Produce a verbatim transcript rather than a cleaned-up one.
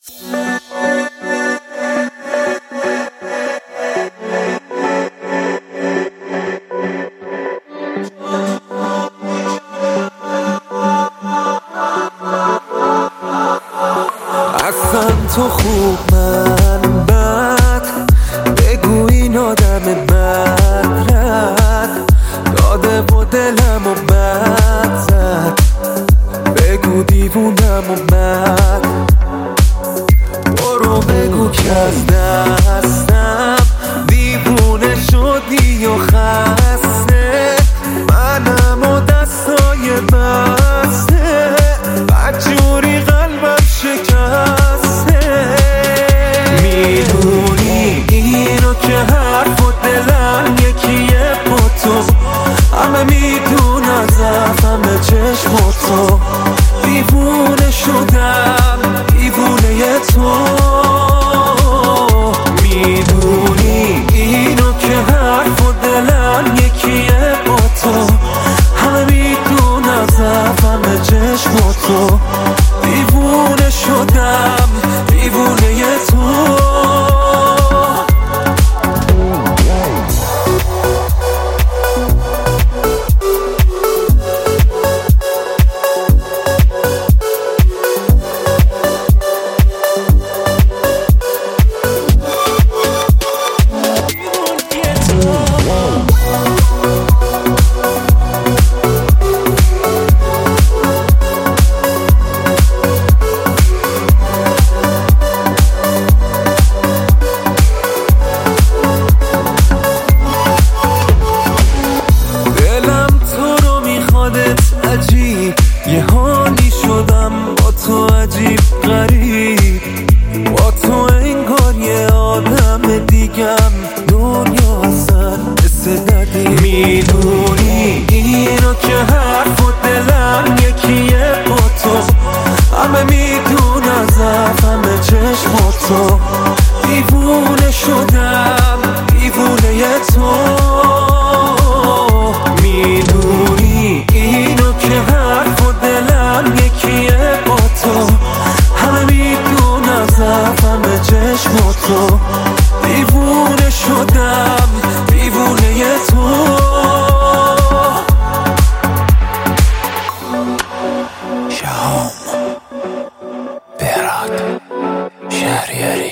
اصلا تو خوب من بد، بگو این آدم بد رد داده و دلم و بد زد، بگو دیوونم و بد، برو بگو که از دستم دیوونه شدی و خسته، منم و دستای بسته بدجوری قلبم شکسته. میدونی اینو که حرف و دلم یکیه با تو، همه میدونن زفم به چشم تو، دیوونه شدم دیوونه تو. میدونی اینو که حرف و دلم یکیه با تو، همه میدونن زفم به چشم تو، دیوونه شدم دیوونه تو. عجیب یه حالی شدم با تو، عجیب غریب با تو، انگار یه آدم دیگم، دنیا اصلا مثل ندی. میدونی اینو که حرف و دلم یکیه با تو، همه میدونن زفم به چشم تو، دیوونه شدم دیوونه تو. میدونی اینو که حرف و دلم یکیه با تو، همه میدونن زفم به چشم تو، دیوونه شدم دیوونه تو. شهام براد شهریاری